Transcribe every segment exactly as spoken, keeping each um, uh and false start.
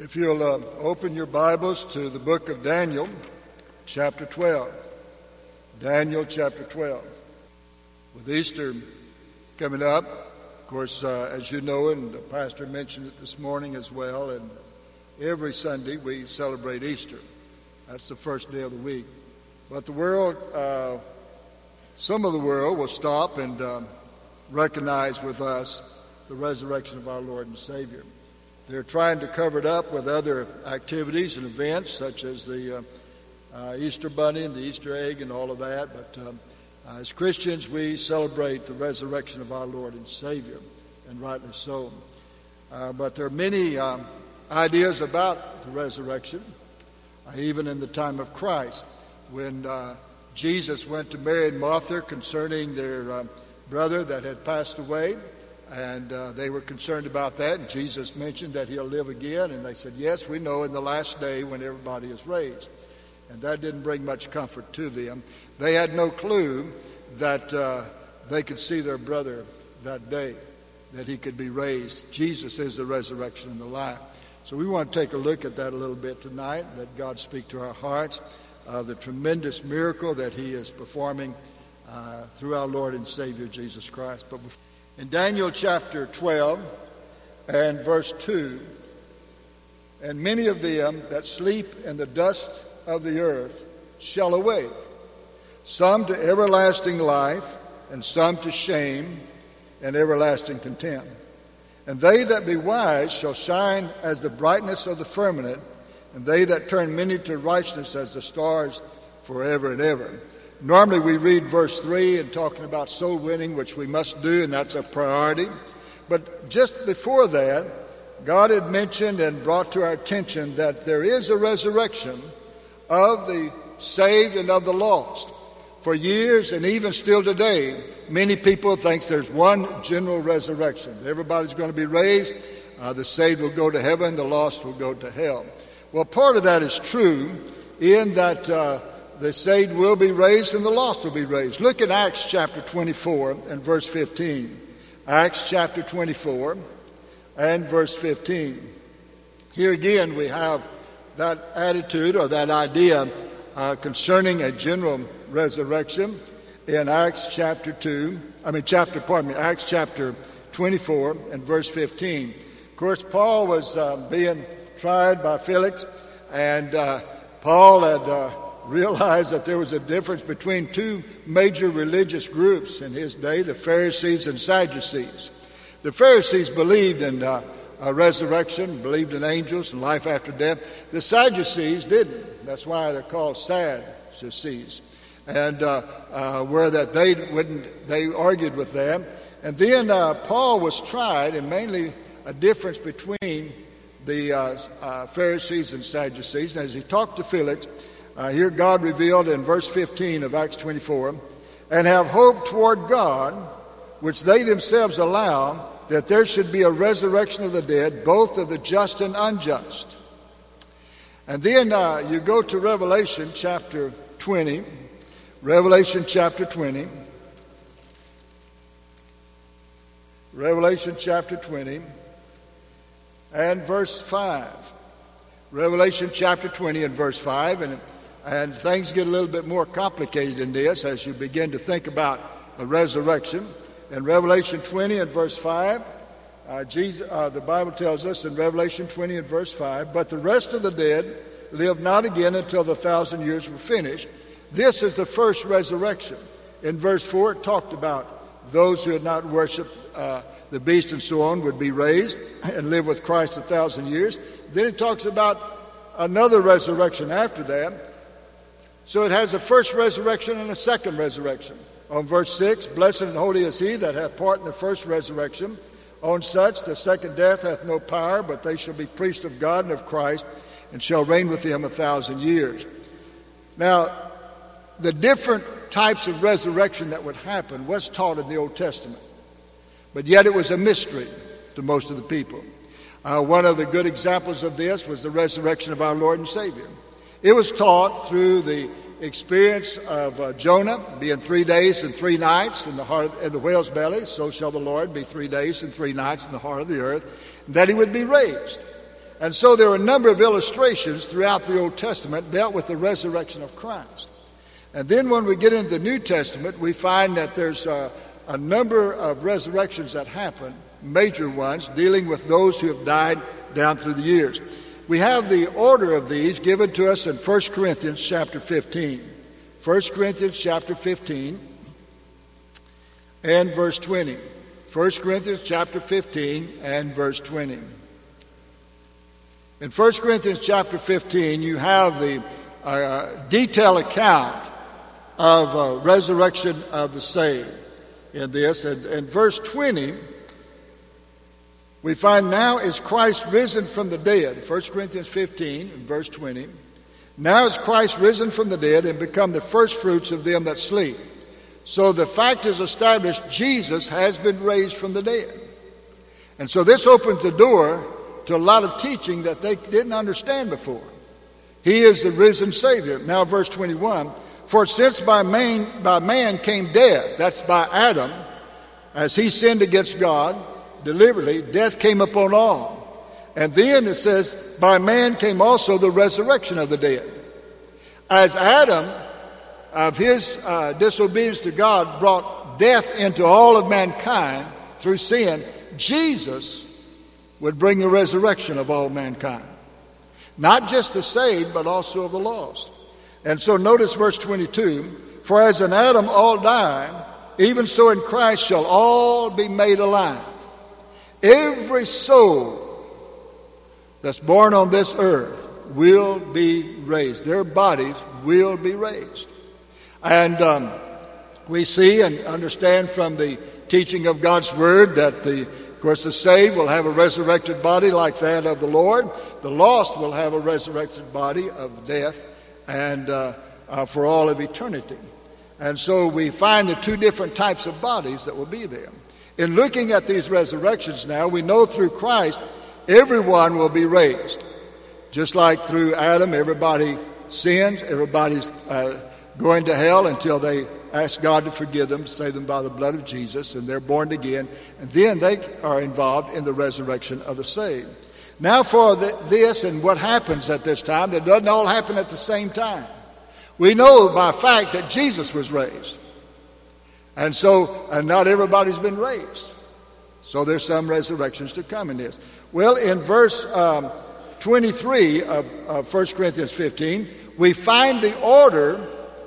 If you'll uh, open your Bibles to the book of Daniel, chapter twelve. Daniel, chapter twelve. With Easter coming up, of course, uh, as you know, and the pastor mentioned it this morning as well, and every Sunday we celebrate Easter. That's the first day of the week. But the world, uh, some of the world will stop and uh, recognize with us the resurrection of our Lord and Savior. They're trying to cover it up with other activities and events, such as the uh, uh, Easter Bunny and the Easter egg and all of that. But um, uh, as Christians, we celebrate the resurrection of our Lord and Savior, and rightly so. Uh, but there are many um, ideas about the resurrection, uh, even in the time of Christ. When uh, Jesus went to Mary and Martha concerning their uh, brother that had passed away, and uh, they were concerned about that. And Jesus mentioned that he'll live again. And they said, yes, we know in the last day when everybody is raised. And that didn't bring much comfort to them. They had no clue that uh, they could see their brother that day, that he could be raised. Jesus is the resurrection and the life. So we want to take a look at that a little bit tonight, let God speak to our hearts, uh, the tremendous miracle that he is performing uh, through our Lord and Savior, Jesus Christ. But before In Daniel chapter twelve and verse two, and many of them that sleep in the dust of the earth shall awake, some to everlasting life, and some to shame and everlasting contempt. And they that be wise shall shine as the brightness of the firmament, and they that turn many to righteousness as the stars forever and ever. Normally we read verse three and talking about soul winning, which we must do, and that's a priority. But just before that, God had mentioned and brought to our attention that there is a resurrection of the saved and of the lost. For years, and even still today, many people think there's one general resurrection. Everybody's going to be raised. Uh, the saved will go to heaven, the lost will go to hell. Well, part of that is true in that uh, the saved will be raised and the lost will be raised. Look at Acts chapter twenty-four and verse fifteen. Acts chapter twenty-four and verse fifteen. Here again we have that attitude or that idea uh, concerning a general resurrection in Acts chapter two. I mean chapter, pardon me, Acts chapter twenty-four and verse fifteen. Of course, Paul was uh, being tried by Felix, and uh, Paul had Uh, realized that there was a difference between two major religious groups in his day, the Pharisees and Sadducees. The Pharisees believed in uh, a resurrection, believed in angels and life after death. The Sadducees didn't. That's why they're called Sadducees. And uh, uh, where that they wouldn't, they argued with them. And then uh, Paul was tried, and mainly a difference between the uh, uh, Pharisees and Sadducees. And as he talked to Felix, Uh, here God revealed in verse fifteen of Acts twenty-four, and have hope toward God, which they themselves allow, that there should be a resurrection of the dead, both of the just and unjust. And then uh, you go to Revelation chapter twenty, Revelation chapter twenty, Revelation chapter twenty, and verse five. Revelation chapter twenty and verse five, and And things get a little bit more complicated in this as you begin to think about the resurrection. In Revelation twenty and verse five, uh, Jesus, uh, the Bible tells us in Revelation twenty and verse five, but the rest of the dead live not again until the thousand years were finished. This is the first resurrection. In verse four, it talked about those who had not worshipped uh, the beast and so on would be raised and live with Christ a thousand years. Then it talks about another resurrection after that. So it has a first resurrection and a second resurrection. On verse six, blessed and holy is he that hath part in the first resurrection. On such the second death hath no power, but they shall be priests of God and of Christ, and shall reign with him a thousand years. Now, the different types of resurrection that would happen was taught in the Old Testament. But yet it was a mystery to most of the people. Uh, one of the good examples of this was the resurrection of our Lord and Savior. It was taught through the experience of uh, Jonah being three days and three nights in the heart of, in the whale's belly. So shall the Lord be three days and three nights in the heart of the earth, and that he would be raised. And so there are a number of illustrations throughout the Old Testament dealt with the resurrection of Christ. And then when we get into the New Testament, we find that there's a, a number of resurrections that happen, major ones, dealing with those who have died down through the years. We have the order of these given to us in First Corinthians chapter fifteen. First Corinthians chapter fifteen and verse twenty. First Corinthians chapter fifteen and verse twenty. In First Corinthians chapter fifteen, you have the uh, detailed account of uh, resurrection of the saved in this. And in verse twenty, we find, now is Christ risen from the dead. First Corinthians fifteen and verse twenty. Now is Christ risen from the dead and become the firstfruits of them that sleep. So the fact is established, Jesus has been raised from the dead. And so this opens the door to a lot of teaching that they didn't understand before. He is the risen Savior. Now verse twenty-one, for since by man, by man came death, that's by Adam, as he sinned against God, deliberately, death came upon all. And then it says, by man came also the resurrection of the dead. As Adam, of his uh, disobedience to God, brought death into all of mankind through sin, Jesus would bring the resurrection of all mankind. Not just the saved, but also of the lost. And so notice verse twenty-two, for as in Adam all die, even so in Christ shall all be made alive. Every soul that's born on this earth will be raised. Their bodies will be raised. And um, we see and understand from the teaching of God's Word that, the, of course, the saved will have a resurrected body like that of the Lord. The lost will have a resurrected body of death and uh, uh, for all of eternity. And so we find the two different types of bodies that will be there. In looking at these resurrections now, we know through Christ, everyone will be raised. Just like through Adam, everybody sins, everybody's uh, going to hell until they ask God to forgive them, save them by the blood of Jesus, and they're born again. And then they are involved in the resurrection of the saved. Now for the, this and what happens at this time, that doesn't all happen at the same time. We know by fact that Jesus was raised. And so, and not everybody's been raised. So there's some resurrections to come in this. Well, in verse um, twenty-three of, of First Corinthians fifteen, we find the order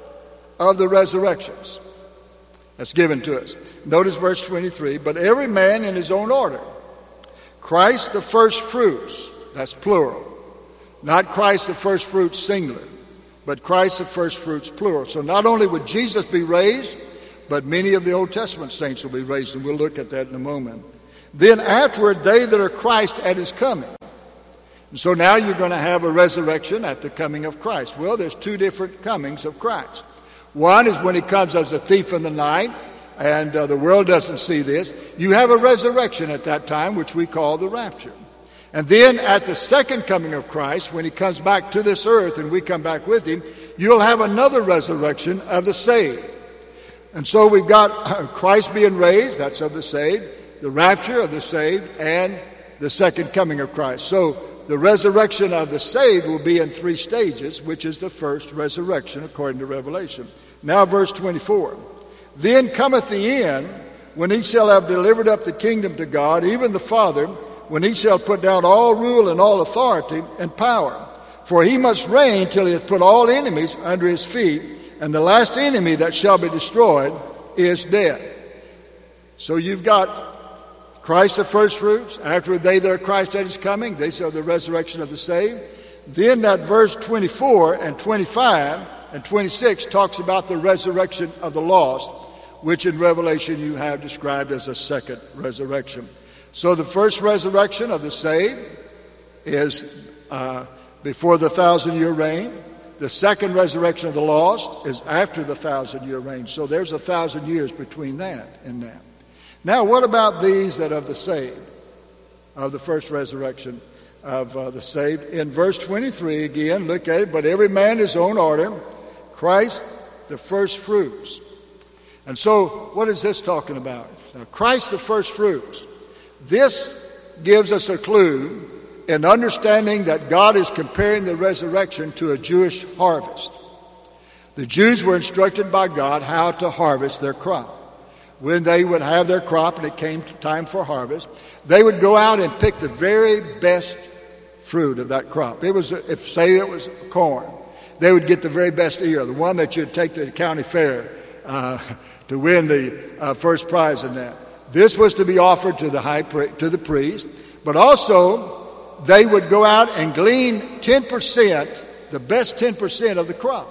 of the resurrections that's given to us. Notice verse twenty-three, but every man in his own order. Christ the first fruits, that's plural. Not Christ the first fruits singular, but Christ the first fruits plural. So not only would Jesus be raised, but many of the Old Testament saints will be raised, and we'll look at that in a moment. Then afterward, they that are Christ at his coming. And so now you're going to have a resurrection at the coming of Christ. Well, there's two different comings of Christ. One is when he comes as a thief in the night, and uh, the world doesn't see this. You have a resurrection at that time, which we call the rapture. And then at the second coming of Christ, when he comes back to this earth and we come back with him, you'll have another resurrection of the saved. And so we've got Christ being raised, that's of the saved, the rapture of the saved, and the second coming of Christ. So the resurrection of the saved will be in three stages, which is the first resurrection according to Revelation. Now verse twenty-four. Then cometh the end, when he shall have delivered up the kingdom to God, even the Father, when he shall put down all rule and all authority and power. For he must reign till he hath put all enemies under his feet. And the last enemy that shall be destroyed is death. So you've got Christ the first fruits. After they that are Christ at his coming, they shall the resurrection of the saved. Then that verse twenty-four and twenty-five and twenty-six talks about the resurrection of the lost, which in Revelation you have described as a second resurrection. So the first resurrection of the saved is uh, before the thousand-year reign. The second resurrection of the lost is after the thousand-year reign. So there's a thousand years between that and that. Now, what about these that of the saved, of the first resurrection of uh, the saved? In verse twenty-three, again, look at it. But every man his own order, Christ the first fruits. And so, what is this talking about? Now, Christ the first fruits. This gives us a clue in understanding that God is comparing the resurrection to a Jewish harvest. The Jews were instructed by God how to harvest their crop. When they would have their crop and it came time for harvest, they would go out and pick the very best fruit of that crop. It was, if say it was corn, they would get the very best ear, the one that you'd take to the county fair uh, to win the uh, first prize in that. This was to be offered to the high pri- to the priest, but also they would go out and glean ten percent, the best ten percent of the crop.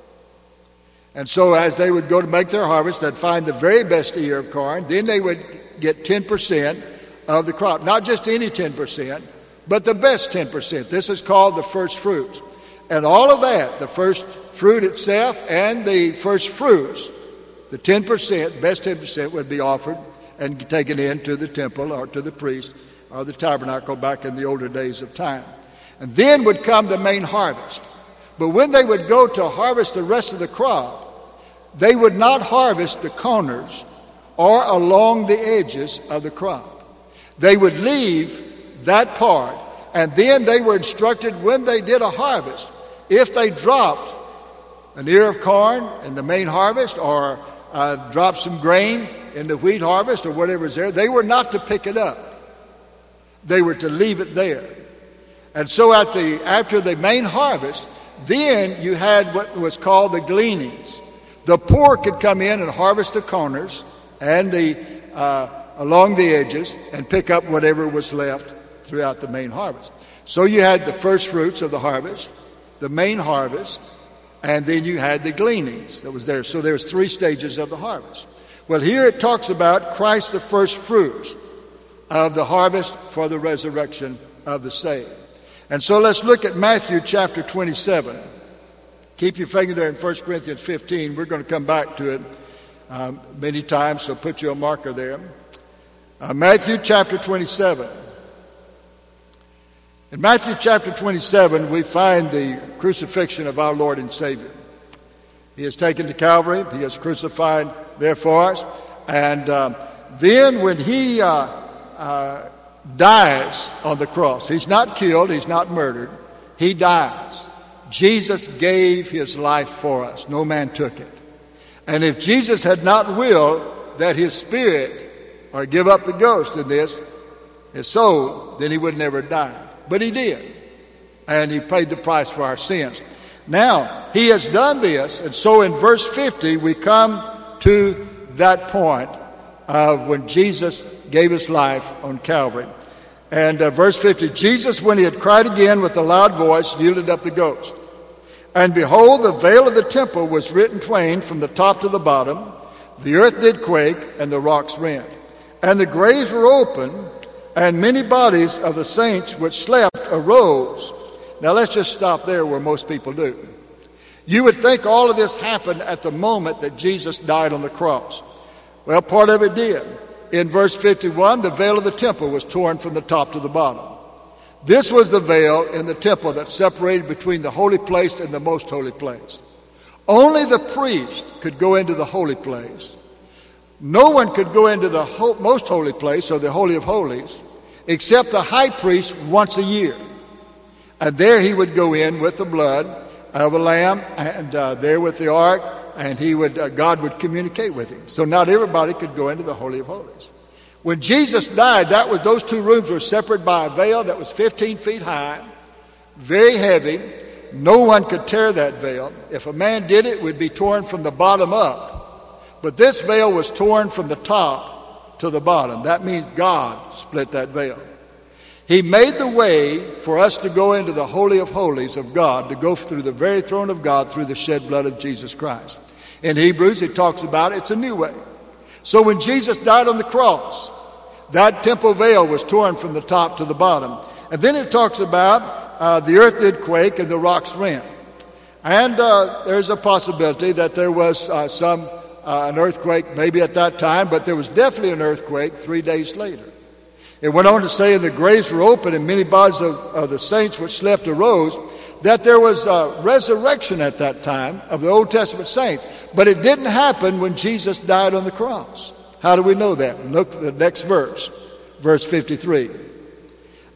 And so as they would go to make their harvest, they'd find the very best ear of corn. Then they would get ten percent of the crop. Not just any ten percent, but the best ten percent. This is called the first fruits. And all of that, the first fruit itself and the first fruits, the ten percent, best ten percent would be offered and taken into the temple or to the priest or the tabernacle back in the older days of time. And then would come the main harvest. But when they would go to harvest the rest of the crop, they would not harvest the corners or along the edges of the crop. They would leave that part, and then they were instructed when they did a harvest, if they dropped an ear of corn in the main harvest or uh, dropped some grain in the wheat harvest or whatever is there, they were not to pick it up. They were to leave it there. And so at the after the main harvest, then you had what was called the gleanings. The poor could come in and harvest the corners and the uh, along the edges and pick up whatever was left throughout the main harvest. So you had the first fruits of the harvest, the main harvest, and then you had the gleanings that was there. So there was three stages of the harvest. Well, here it talks about Christ the first fruits of the harvest for the resurrection of the saved. And so let's look at Matthew chapter twenty-seven. Keep your finger there in First Corinthians fifteen. We're going to come back to it um, many times, so put your marker there. Uh, Matthew chapter twenty-seven. In Matthew chapter twenty-seven, we find the crucifixion of our Lord and Savior. He is taken to Calvary. He is crucified there for us. And um, then when he uh, uh, dies on the cross, he's not killed, he's not murdered, he dies. Jesus gave his life for us. No man took it. And if Jesus had not willed that his spirit or give up the ghost in this, his soul, then he would never die. But he did. And he paid the price for our sins. Now, he has done this. And so in verse fifty, we come to that point of when Jesus gave his life on Calvary. And uh, verse fifty, Jesus, when he had cried again with a loud voice, yielded up the ghost. And behold, the veil of the temple was rent in twain from the top to the bottom. The earth did quake, and the rocks rent. And the graves were open, and many bodies of the saints which slept arose. Now let's just stop there where most people do. You would think all of this happened at the moment that Jesus died on the cross. Well, part of it did. In verse fifty-one, the veil of the temple was torn from the top to the bottom. This was the veil in the temple that separated between the holy place and the most holy place. Only the priest could go into the holy place. No one could go into the ho- most holy place, or the Holy of Holies, except the high priest once a year. And there he would go in with the blood of a lamb, and uh, there with the ark, and he would uh, God would communicate with him. So not everybody could go into the Holy of Holies. When Jesus died, that was those two rooms were separated by a veil that was fifteen feet high, very heavy. No one could tear that veil. If a man did it, it would be torn from the bottom up. But this veil was torn from the top to the bottom. That means God split that veil. He made the way for us to go into the Holy of Holies of God, to go through the very throne of God through the shed blood of Jesus Christ. In Hebrews, it talks about it's a new way. So when Jesus died on the cross, that temple veil was torn from the top to the bottom. And then it talks about uh, the earth did quake and the rocks rent. And uh, there's a possibility that there was uh, some uh, an earthquake maybe at that time, but there was definitely an earthquake three days later. It went on to say, and the graves were open, and many bodies of, of the saints which slept arose, that there was a resurrection at that time of the Old Testament saints. But it didn't happen when Jesus died on the cross. How do we know that? Look at the next verse, verse fifty-three.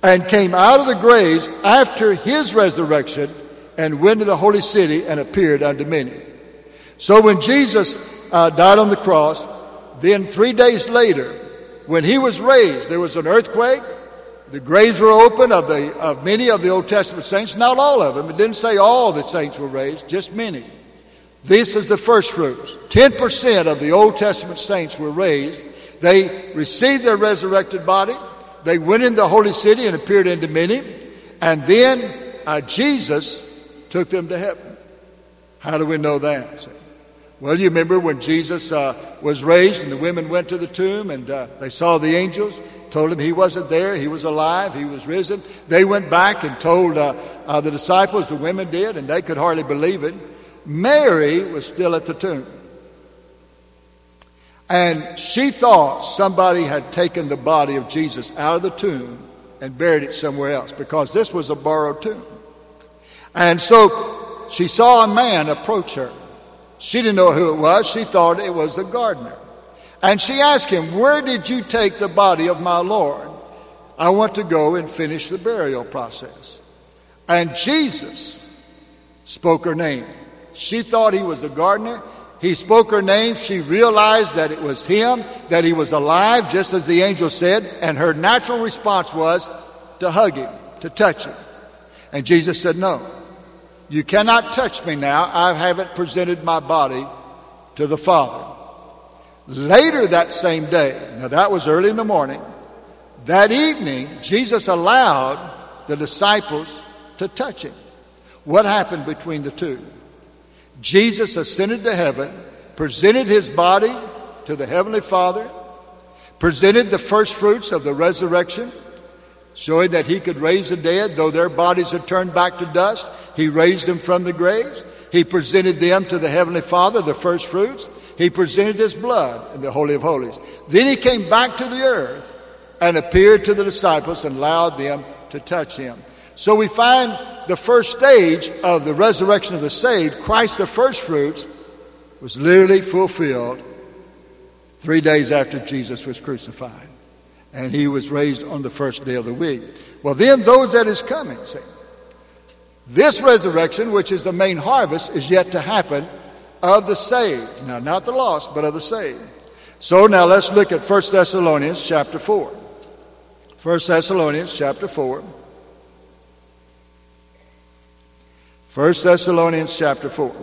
and came out of the graves after his resurrection and went to the holy city and appeared unto many. So when Jesus uh, died on the cross, then three days later, when he was raised, there was an earthquake. The graves were open of, the, of many of the Old Testament saints, not all of them. It didn't say all the saints were raised, just many. This is the first fruits. ten percent of the Old Testament saints were raised. They received their resurrected body. They went into the holy city and appeared unto many. And then uh, Jesus took them to heaven. How do we know that? Well, you remember when Jesus uh, was raised and the women went to the tomb and uh, they saw the angels, told him he wasn't there, he was alive, he was risen. They went back and told uh, uh, the disciples, the women did, and they could hardly believe it. Mary was still at the tomb. And she thought somebody had taken the body of Jesus out of the tomb and buried it somewhere else, because this was a borrowed tomb. And so she saw a man approach her. She didn't know who it was. She thought it was the gardener. And she asked him, "Where did you take the body of my Lord? I want to go and finish the burial process." And Jesus spoke her name. She thought he was the gardener. He spoke her name. She realized that it was him, that he was alive, just as the angel said. And her natural response was to hug him, to touch him. And Jesus said, "No, you cannot touch me now. I haven't presented my body to the Father." Later that same day, now that was early in the morning, that evening, Jesus allowed the disciples to touch him. What happened between the two? Jesus ascended to heaven, presented his body to the Heavenly Father, presented the first fruits of the resurrection, showing that he could raise the dead. Though their bodies had turned back to dust, he raised them from the graves. He presented them to the Heavenly Father, the first fruits. He presented his blood in the Holy of Holies. Then he came back to the earth and appeared to the disciples and allowed them to touch him. So we find the first stage of the resurrection of the saved, Christ the first fruits, was literally fulfilled three days after Jesus was crucified. And he was raised on the first day of the week. Well, then those that is coming, see. This resurrection, which is the main harvest, is yet to happen of the saved. Now, not the lost, but of the saved. So now let's look at First Thessalonians chapter four. First Thessalonians chapter four. First Thessalonians chapter four.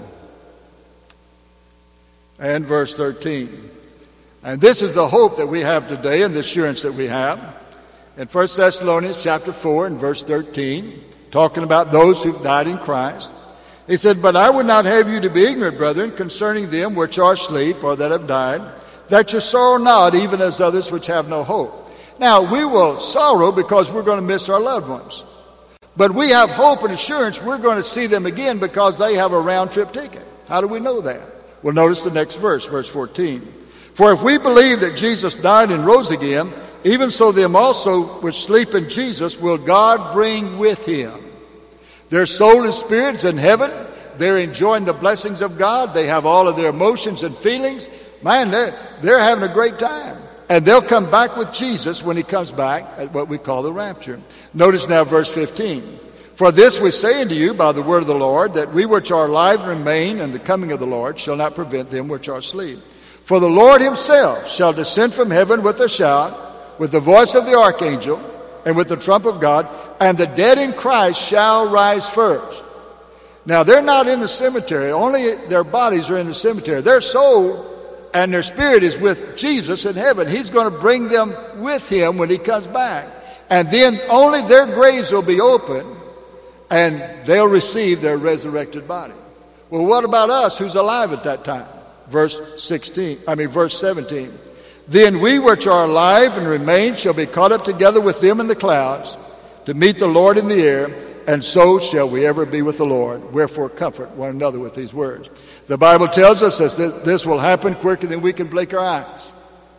And verse thirteen. And this is the hope that we have today and the assurance that we have. In First Thessalonians chapter four and verse thirteen, talking about those who've died in Christ. He said, "But I would not have you to be ignorant, brethren, concerning them which are asleep or that have died, that you sorrow not, even as others which have no hope." Now, we will sorrow because we're going to miss our loved ones. But we have hope and assurance we're going to see them again because they have a round-trip ticket. How do we know that? Well, notice the next verse, verse fourteen. "For if we believe that Jesus died and rose again, even so them also which sleep in Jesus will God bring with him. Their soul and spirit is in heaven. They're enjoying the blessings of God. They have all of their emotions and feelings. Man, they're, they're having a great time. And they'll come back with Jesus when he comes back at what we call the rapture. Notice now verse fifteen. "For this we say unto you by the word of the Lord, that we which are alive and remain in the coming of the Lord shall not prevent them which are asleep. For the Lord himself shall descend from heaven with a shout, with the voice of the archangel, and with the trump of God, and the dead in Christ shall rise first." Now, they're not in the cemetery. Only their bodies are in the cemetery. Their soul and their spirit is with Jesus in heaven. He's going to bring them with him when he comes back. And then only their graves will be open, and they'll receive their resurrected body. Well, what about us who's alive at that time? Verse sixteen, I mean verse seventeen. "Then we which are alive and remain shall be caught up together with them in the clouds, to meet the Lord in the air, and so shall we ever be with the Lord. Wherefore comfort one another with these words." The Bible tells us that this will happen quicker than we can blink our eyes.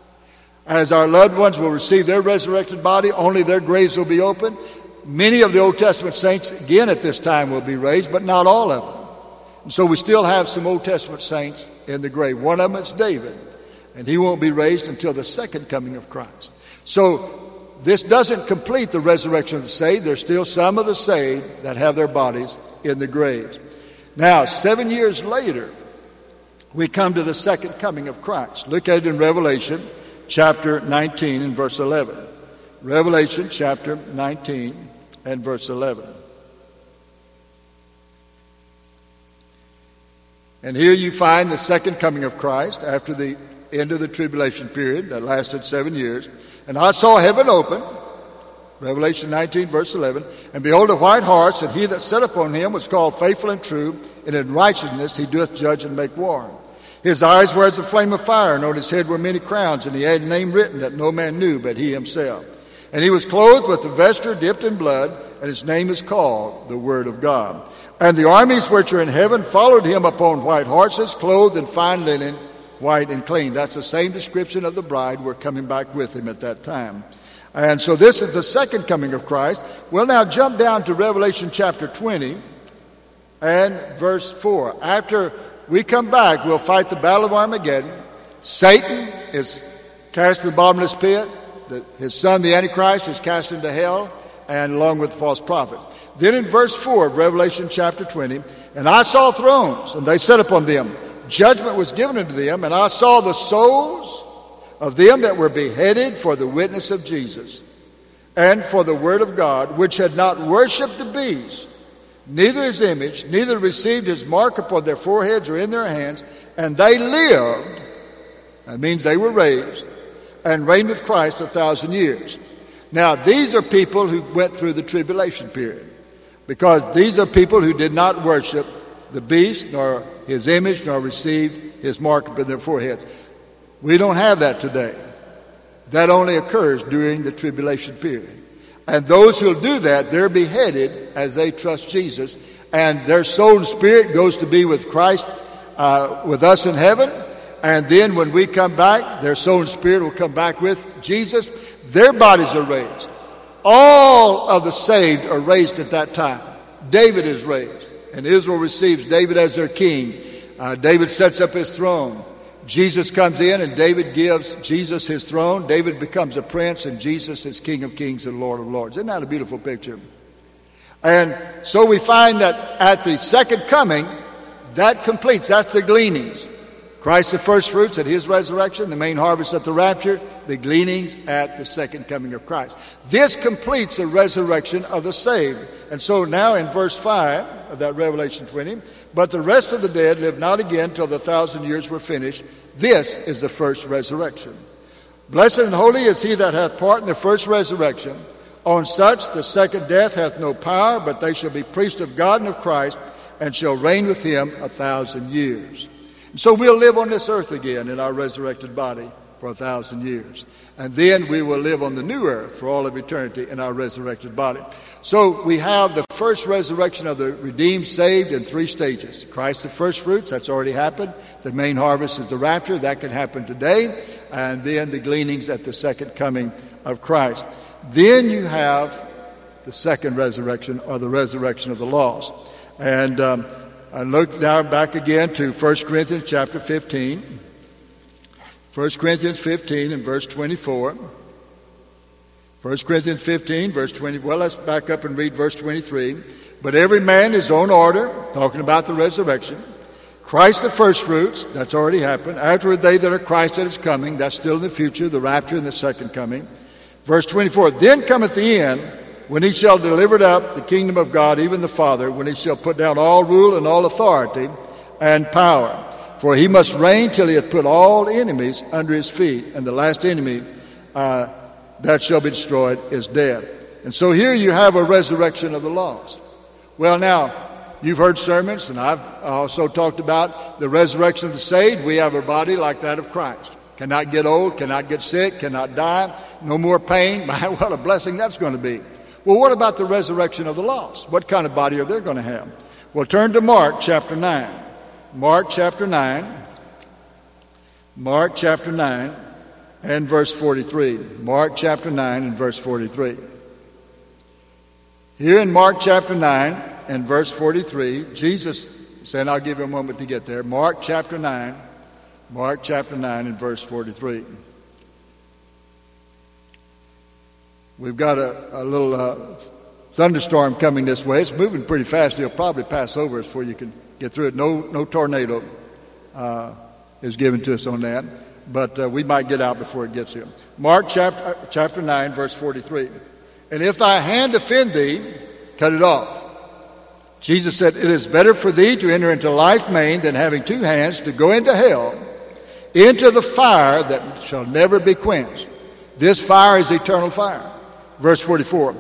As our loved ones will receive their resurrected body, only their graves will be open. Many of the Old Testament saints, again at this time, will be raised, but not all of them. And so we still have some Old Testament saints in the grave. One of them is David, and he won't be raised until the second coming of Christ. So this doesn't complete the resurrection of the saved. There's still some of the saved that have their bodies in the graves. Now, seven years later, we come to the second coming of Christ. Look at it in Revelation chapter nineteen and verse eleven. Revelation chapter nineteen and verse eleven. And here you find the second coming of Christ after the end of the tribulation period that lasted seven years. And I saw heaven open, Revelation nineteen, verse eleven, and behold a white horse, and he that sat upon him was called Faithful and True, and in righteousness he doeth judge and make war. His eyes were as a flame of fire, and on his head were many crowns, and he had a name written that no man knew but he himself. And he was clothed with a vesture dipped in blood, and his name is called the Word of God. And the armies which are in heaven followed him upon white horses, clothed in fine linen, white and clean. That's the same description of the bride. We're coming back with him at that time. And so this is the second coming of Christ. We'll now jump down to Revelation chapter twenty and verse four. After we come back, we'll fight the battle of Armageddon. Satan is cast in the bottomless pit. His son, the Antichrist, is cast into hell, and along with the false prophet. Then in verse four of Revelation chapter twenty, and I saw thrones, and they sat upon them. Judgment was given unto them, and I saw the souls of them that were beheaded for the witness of Jesus and for the word of God, which had not worshipped the beast, neither his image, neither received his mark upon their foreheads or in their hands, and they lived, that means they were raised, and reigned with Christ a thousand years. Now, these are people who went through the tribulation period, because these are people who did not worship the beast, nor his image, nor received his mark upon their foreheads. We don't have that today. That only occurs during the tribulation period. And those who'll do that, they're beheaded as they trust Jesus, and their soul and spirit goes to be with Christ, uh, with us in heaven. And then when we come back, their soul and spirit will come back with Jesus. Their bodies are raised. All of the saved are raised at that time. David is raised, and Israel receives David as their king. Uh, David sets up his throne. Jesus comes in, and David gives Jesus his throne. David becomes a prince, and Jesus is King of kings and Lord of lords. Isn't that a beautiful picture? And so we find that at the second coming, that completes. That's the gleanings. Christ the first fruits at his resurrection, the main harvest at the rapture, the gleanings at the second coming of Christ. This completes the resurrection of the saved. And so now in verse five of that Revelation twenty, but the rest of the dead live not again till the thousand years were finished. This is the first resurrection. Blessed and holy is he that hath part in the first resurrection. On such the second death hath no power, but they shall be priests of God and of Christ, and shall reign with him a thousand years. And so we'll live on this earth again in our resurrected body for a thousand years. And then we will live on the new earth for all of eternity in our resurrected body. So we have the first resurrection of the redeemed, saved in three stages. Christ the first fruits, that's already happened. The main harvest is the rapture, that can happen today. And then the gleanings at the second coming of Christ. Then you have the second resurrection, or the resurrection of the lost. And um, I look now back again to First Corinthians chapter fifteen. First Corinthians fifteen and verse twenty-four. First Corinthians fifteen, verse twenty. Well, let's back up and read verse twenty-three. But every man his own order, talking about the resurrection. Christ the first fruits, that's already happened. Afterward they that are Christ that is coming, that's still in the future, the rapture and the second coming. Verse twenty-four, then cometh the end, when he shall deliver up the kingdom of God, even the Father, when he shall put down all rule and all authority and power. For he must reign till he hath put all enemies under his feet. And the last enemy uh, that shall be destroyed is death. And so here you have a resurrection of the lost. Well, now, you've heard sermons, and I've also talked about the resurrection of the saved. We have a body like that of Christ. Cannot get old, cannot get sick, cannot die, no more pain. My, what a blessing that's going to be. Well, what about the resurrection of the lost? What kind of body are they going to have? Well, turn to Mark chapter nine. Mark chapter nine. Mark chapter nine and verse forty-three. Mark chapter nine and verse forty-three. Here in Mark chapter nine and verse forty-three, Jesus said, I'll give you a moment to get there. Mark chapter nine. Mark chapter nine and verse forty-three. We've got a, a little uh, thunderstorm coming this way. It's moving pretty fast. It'll probably pass over us before you can get through it. No, no tornado uh, is given to us on that, but uh, we might get out before it gets here. Mark chapter, chapter nine, verse forty-three. And if thy hand offend thee, cut it off. Jesus said, it is better for thee to enter into life maimed than having two hands to go into hell, into the fire that shall never be quenched. This fire is eternal fire. Verse forty-four.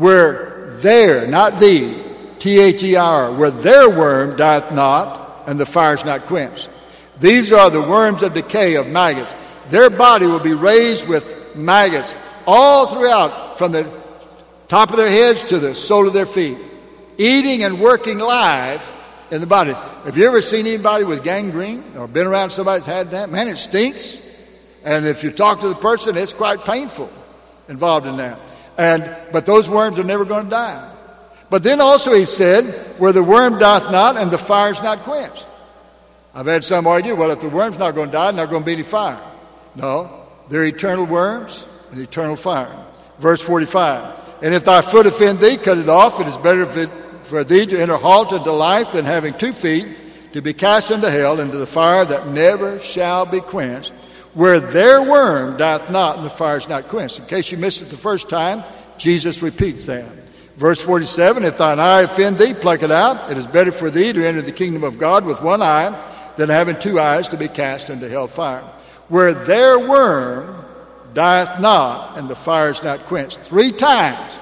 Where there, not thee, T H E R, where their worm dieth not, and the fire is not quenched. These are the worms of decay, of maggots. Their body will be raised with maggots all throughout, from the top of their heads to the sole of their feet, eating and working live in the body. Have you ever seen anybody with gangrene or been around somebody that's had that? Man, it stinks. And if you talk to the person, it's quite painful involved in that. And but those worms are never going to die. But then also he said, where the worm doth not and the fire is not quenched. I've had some argue, well, if the worm's not going to die, not going to be any fire. No, they're eternal worms and eternal fire. Verse forty-five. And if thy foot offend thee, cut it off. It is better for thee to enter halt into life than having two feet to be cast into hell, into the fire that never shall be quenched, where their worm doth not and the fire is not quenched. In case you missed it the first time, Jesus repeats that. Verse forty-seven, if thine eye offend thee, pluck it out. It is better for thee to enter the kingdom of God with one eye than having two eyes to be cast into hell fire, where their worm dieth not and the fire is not quenched. Three times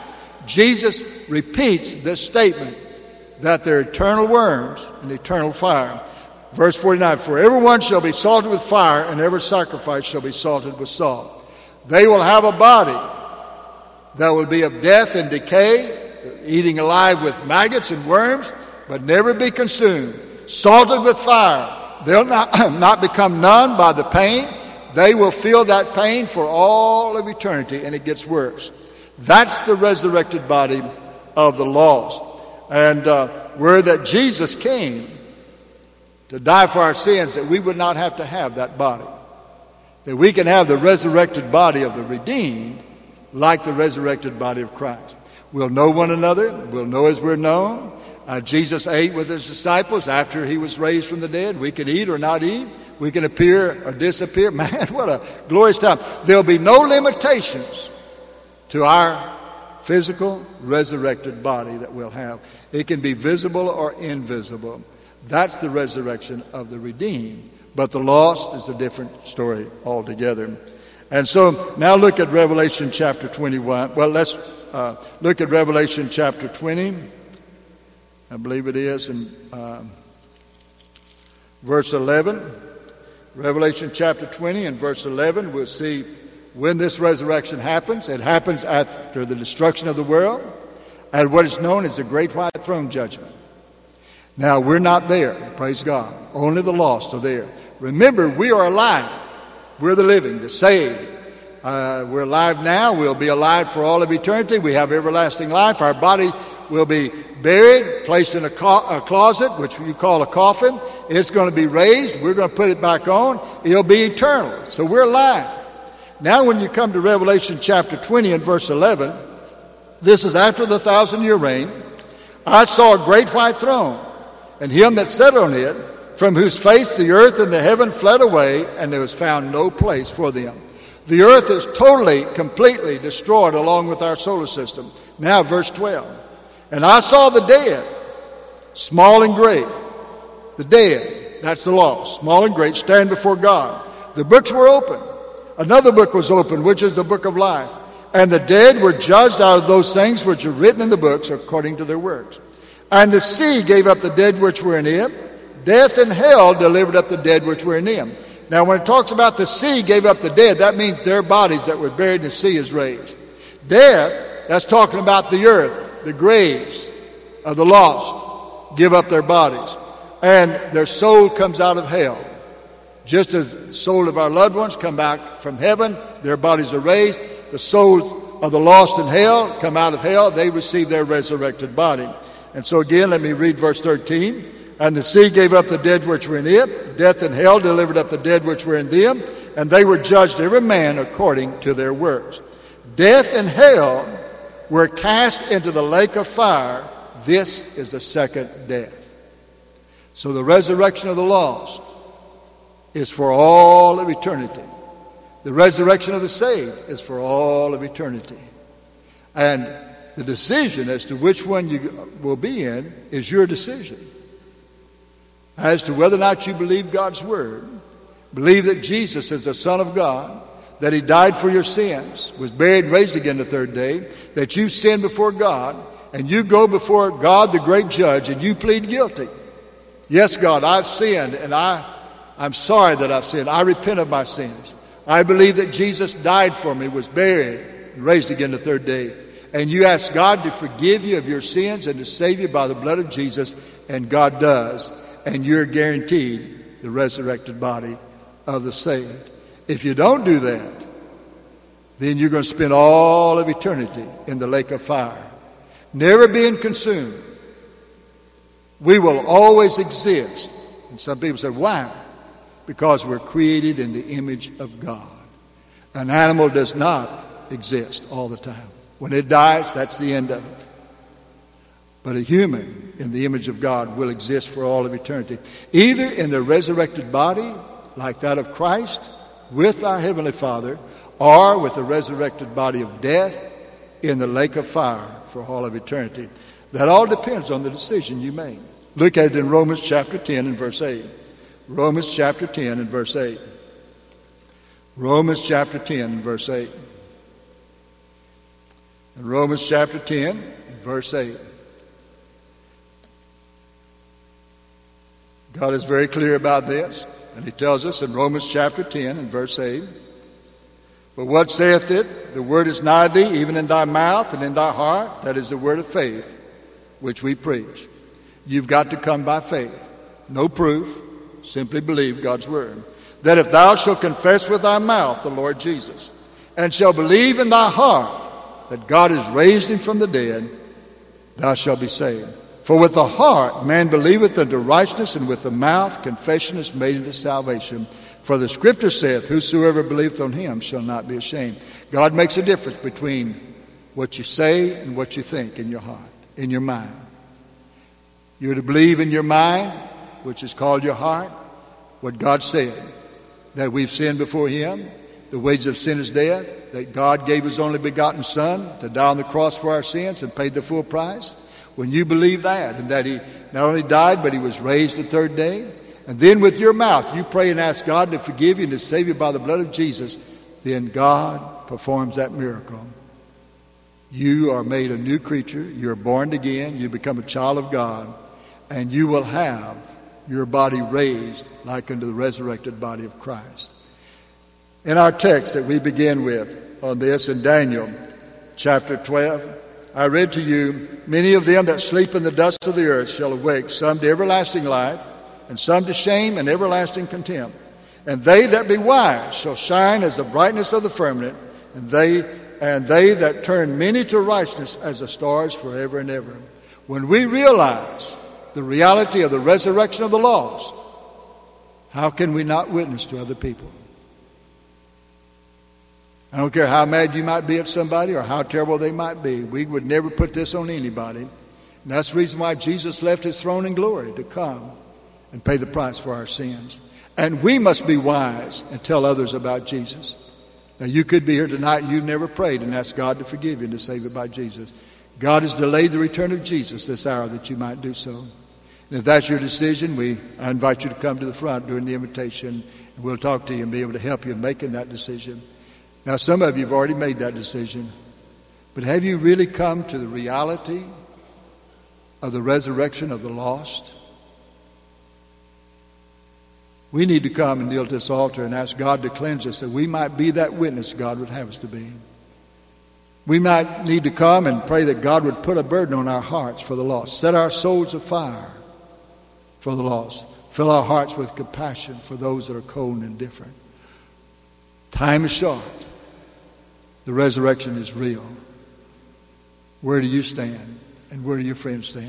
Jesus repeats this statement that they're eternal worms and eternal fire. Verse forty-nine, for everyone shall be salted with fire, and every sacrifice shall be salted with salt. They will have a body that will be of death and decay, eating alive with maggots and worms, but never be consumed. Salted with fire. They'll not, not become numb by the pain. They will feel that pain for all of eternity, and it gets worse. That's the resurrected body of the lost. And uh, where that Jesus came to die for our sins, that we would not have to have that body. That we can have the resurrected body of the redeemed like the resurrected body of Christ. We'll know one another. We'll know as we're known. Uh, Jesus ate with his disciples after he was raised from the dead. We can eat or not eat. We can appear or disappear. Man, what a glorious time. There'll be no limitations to our physical resurrected body that we'll have. It can be visible or invisible. That's the resurrection of the redeemed. But the lost is a different story altogether. And so now look at Revelation chapter twenty-one. Well, let's uh, look at Revelation chapter twenty. I believe it is in uh, verse eleven. Revelation chapter twenty and verse eleven, we'll see when this resurrection happens. It happens after the destruction of the world at what is known as the Great White Throne Judgment. Now, we're not there, praise God. Only the lost are there. Remember, we are alive. We're the living, the saved. Uh, we're alive now. We'll be alive for all of eternity. We have everlasting life. Our body will be buried, placed in a, co- a closet, which you call a coffin. It's going to be raised. We're going to put it back on. It'll be eternal. So we're alive. Now when you come to Revelation chapter twenty and verse eleven, this is after the thousand-year reign. I saw a great white throne, and him that sat on it, from whose face the earth and the heaven fled away, and there was found no place for them. The earth is totally, completely destroyed along with our solar system. Now verse twelve. And I saw the dead, small and great. The dead, that's the lost, small and great, stand before God. The books were open. Another book was opened, which is the book of life. And the dead were judged out of those things which are written in the books according to their works. And the sea gave up the dead which were in it. Death and hell delivered up the dead which were in them. Now when it talks about the sea gave up the dead, that means their bodies that were buried in the sea is raised. Death, that's talking about the earth, the graves of the lost, give up their bodies. And their soul comes out of hell. Just as the soul of our loved ones come back from heaven, their bodies are raised. The souls of the lost in hell come out of hell. They receive their resurrected body. And so again, let me read verse thirteen. And the sea gave up the dead which were in it. Death and hell delivered up the dead which were in them. And they were judged every man according to their works. death and hell were cast into the lake of fire. This is the second death. So the resurrection of the lost is for all of eternity. The resurrection of the saved is for all of eternity. And the decision as to which one you will be in is your decision. As to whether or not you believe God's word, believe that Jesus is the Son of God, that he died for your sins, was buried and raised again the third day, that you sinned before God, and you go before God, the great judge, and you plead guilty. Yes, God, I've sinned, and I, I'm sorry that I've sinned. I repent of my sins. I believe that Jesus died for me, was buried, and raised again the third day. And you ask God to forgive you of your sins and to save you by the blood of Jesus, and God does. And you're guaranteed the resurrected body of the saved. If you don't do that, then you're going to spend all of eternity in the lake of fire, never being consumed. We will always exist. And some people say, why? Because we're created in the image of God. An animal does not exist all the time. When it dies, that's the end of it. But a human in the image of God will exist for all of eternity, either in the resurrected body like that of Christ with our Heavenly Father, or with the resurrected body of death in the lake of fire for all of eternity. That all depends on the decision you make. Look at it in Romans chapter ten and verse eight. Romans chapter ten and verse eight. Romans chapter ten and verse eight. In Romans chapter ten and verse eight. God is very clear about this, and he tells us in Romans chapter ten and verse eight, but what saith it? The word is nigh thee, even in thy mouth and in thy heart. That is the word of faith, which we preach. You've got to come by faith. No proof. Simply believe God's word. That if thou shalt confess with thy mouth the Lord Jesus, and shalt believe in thy heart that God has raised him from the dead, thou shalt be saved. For with the heart man believeth unto righteousness, and with the mouth confession is made unto salvation. For the Scripture saith, whosoever believeth on him shall not be ashamed. God makes a difference between what you say and what you think in your heart, in your mind. You're to believe in your mind, which is called your heart, what God said, that we've sinned before him, the wages of sin is death, that God gave his only begotten Son to die on the cross for our sins and paid the full price. When you believe that, and that he not only died, but he was raised the third day, and then with your mouth you pray and ask God to forgive you and to save you by the blood of Jesus, then God performs that miracle. You are made a new creature. You're born again. You become a child of God, and you will have your body raised like unto the resurrected body of Christ. In our text that we begin with on this in Daniel chapter twelve, I read to you, many of them that sleep in the dust of the earth shall awake, some to everlasting life, and some to shame and everlasting contempt. And they that be wise shall shine as the brightness of the firmament, and they and they that turn many to righteousness as the stars forever and ever. When we realize the reality of the resurrection of the lost, how can we not witness to other people? I don't care how mad you might be at somebody or how terrible they might be. We would never put this on anybody. And that's the reason why Jesus left his throne in glory to come and pay the price for our sins. And we must be wise and tell others about Jesus. Now, you could be here tonight and you've never prayed and asked God to forgive you and to save you by Jesus. God has delayed the return of Jesus this hour that you might do so. And if that's your decision, we I invite you to come to the front during the invitation, and we'll talk to you and be able to help you in making that decision. Now, some of you have already made that decision, but have you really come to the reality of the resurrection of the lost? We need to come and kneel to this altar and ask God to cleanse us, that we might be that witness God would have us to be. We might need to come and pray that God would put a burden on our hearts for the lost, set our souls afire for the lost, fill our hearts with compassion for those that are cold and indifferent. Time is short. The resurrection is real. Where do you stand? And where do your friends stand?